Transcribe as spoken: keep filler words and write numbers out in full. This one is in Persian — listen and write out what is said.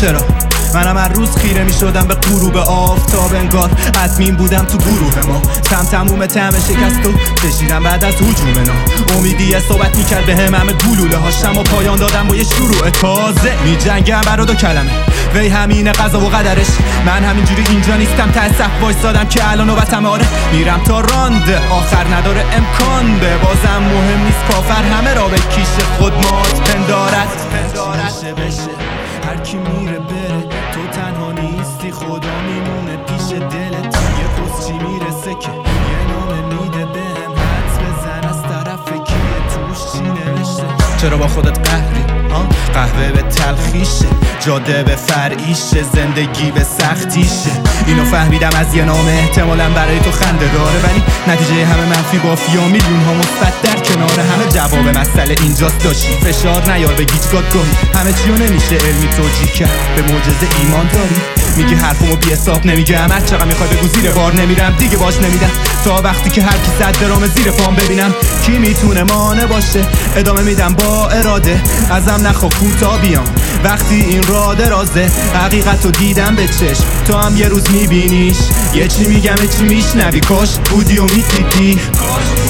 چرا منم هر روز خیره می شدم به غروب آفتاب، انگار ادمین بودم تو گروه ما. تم تموم تم شکست و کشیدم بعد از هجوم نا. امیدی صحبت می کرد به هم همه گلوله هاشم و پایان دادم با یه شروع تازه. می جنگم برا دو کلمه وی همینه قضا و قدرش. من همینجوری اینجا نیستم ته صف وایسادم که الان نوبتم. آره میرم تا رانده آخر نداره امکان به بازم مهم نیست کافر همه را به کیش خود مات پندارد. بشه بشه هر کی میره بره تو تنها نیستی خدا میمونه پیش دلت. یه پست چی میرسه که یه نامه میده بهم حدس بزن از طرف کیه توش چی نوشته. چرا با خودت قهری؟ قهوه به تلخیشه جاده به فرعیشه زندگی به سختیشه. اینو فهمیدم از یه نامه احتمالاً برای تو خنده داره ولی نتیجه همه منفی بافیا میلیون ها مثبت در کناره. همه جواب مسئله اینجاست داشتی فشار نیار به گیج گاهی همه چیو نمیشه علمی توجیه کرد به معجزه ایمان داری. میگی حرفمو بی حساب نمیگم هر چقدر میخوای بگو زیر بار نمیرم دیگه باش نمیدم تا وقتی که هر کی صد درام زیر پام ببینم کی میتونه مانع باشه. ادامه میدم با اراده ازم نخوا کوتا بیام وقتی این راه درازه. حقیقتو دیدم به چشم تو هم یه روز میبینیش. یه چی میگم یه چی میشنوی کاش بودی و میدیدی.